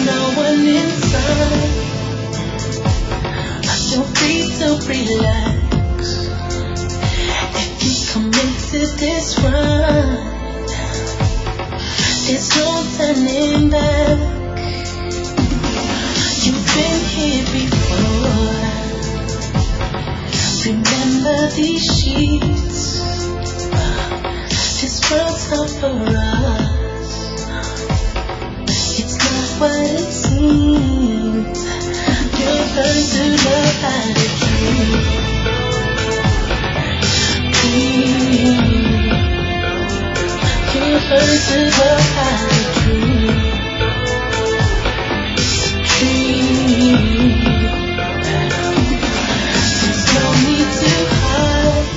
no one inside. Feel free to relax. If you commit to this ride, there's no turning back. You've been here before. Remember these sheets. This world's not for us. It's not what it seems. You'll learn to love how to dream. You'll learn to love how to dream. There's no need to hide.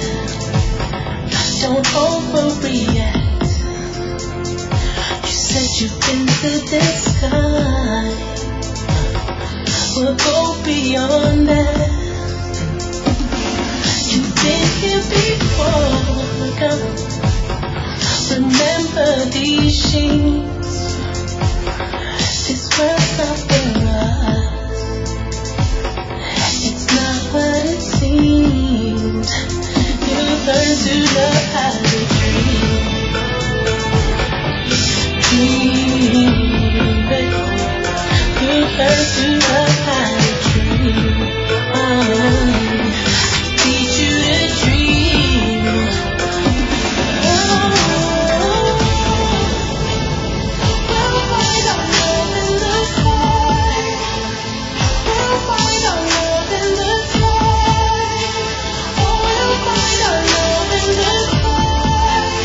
Don't overreact. You said you've been to the sky. We'll go beyond that. You've been here before, girl. Remember these sheets. This world's not for us. It's not what it seems. You learn to love how to dream. You learn to love how to dream. Teach you to dream. We'll find our love in the sky. We'll find our love in the sky. Oh, we'll find our love in the sky.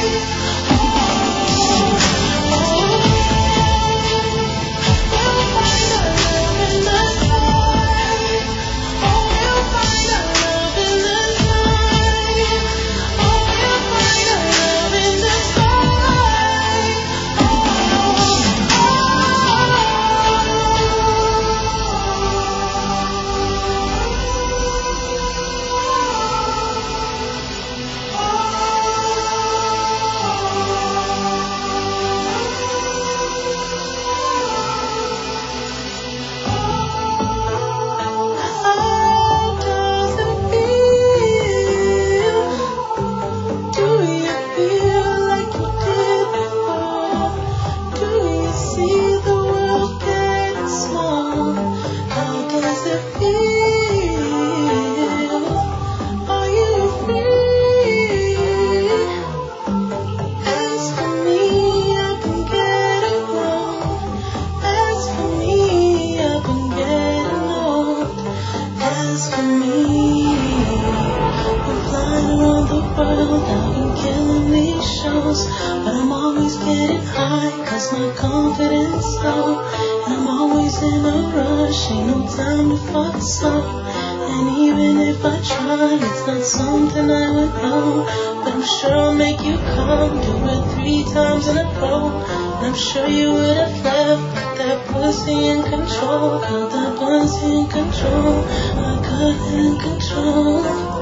But I'm always getting high, cause my confidence low. And I'm always in a rush, ain't no time to fuck slow. And even if I try, it's not something I would know. But I'm sure I'll make you come, do it 3 times in a row. And I'm sure you would have left, but that pussy in control. Got that pussy in control, I got it in control.